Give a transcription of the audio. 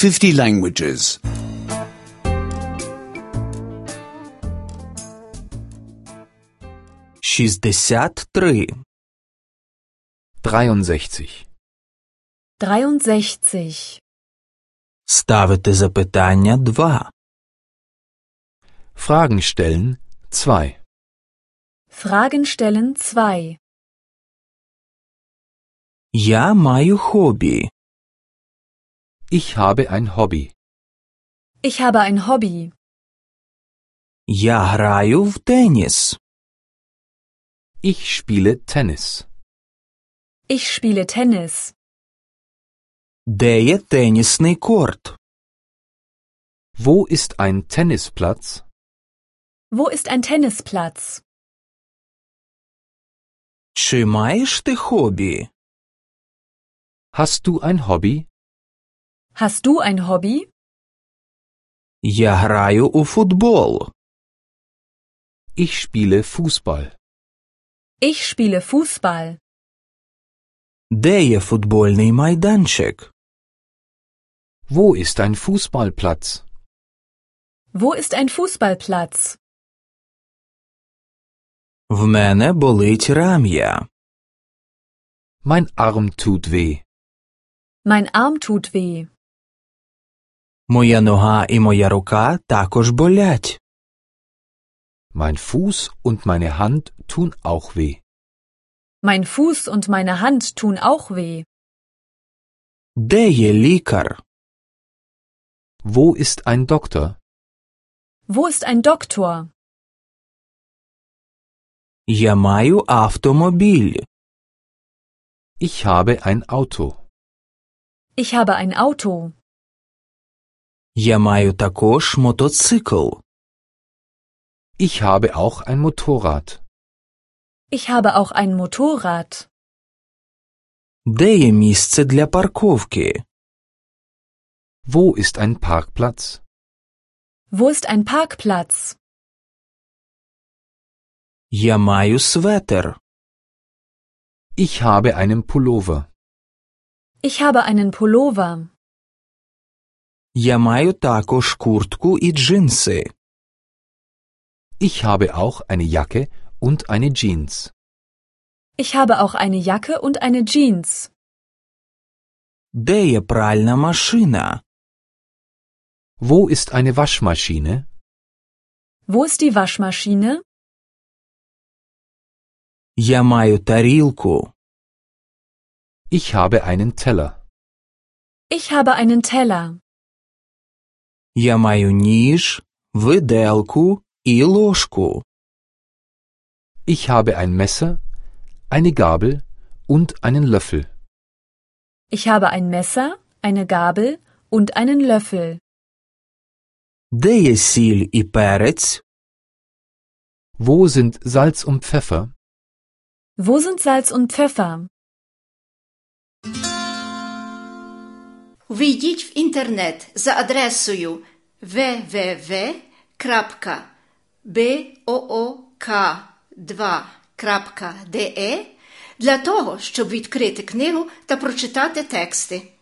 50 languages. 63. 63. 63. Ставити запитання 2. Fragen stellen 2. Fragen stellen 2. Я маю хобі. Ich habe ein Hobby. Ich habe ein Hobby. Я граю в теніс. Ich spiele Tennis. Ich spiele Tennis. Де є тенісний корт? Wo ist ein Tennisplatz? Wo ist ein Tennisplatz? Чи маєш ти хобі? Hast du ein Hobby? Hast du ein Hobby? Я граю у футбол. Ich spiele Fußball. Ich spiele Fußball. Де є футбольний майданчик? Wo ist ein Fußballplatz? Wo ist ein Fußballplatz? В мене болить рам'я. Mein Arm tut weh. Mein Arm tut weh. Моя нога і моя рука також болять. Mein Fuß und meine Hand tun auch weh. Mein Fuß und meine Hand tun auch weh. Де є лікар? Wo ist ein Doktor? Wo ist ein Doktor? Я маю автомобіль. Ich habe ein Auto. Ich habe ein Auto. Я маю також мотоцикл. Ich habe auch ein Motorrad. Ich habe auch ein Motorrad. Де є місце для парковки? Wo ist ein Parkplatz? Wo ist ein Parkplatz? Я маю светер. Ich habe einen Pullover. Ich habe einen Pullover. Я маю також куртку і джинси. Ich habe auch eine Jacke und eine Jeans. Ich habe auch eine Jacke und eine Jeans. Де є пральна машина? Wo ist eine Waschmaschine? Wo ist die Waschmaschine? Я маю тарілку. Ich habe einen Teller. Ich habe einen Teller. Я маю ніж, виделку і ложку. Ich habe ein Messer, eine Gabel und einen Löffel. Ich habe ein Messer, eine Gabel und einen Löffel. Де є сіль і перець? Wo sind Salz und Pfeffer? Wo sind Salz und Pfeffer? Ввійдіть в інтернет за адресою www.book2.de для того, щоб відкрити книгу та прочитати тексти.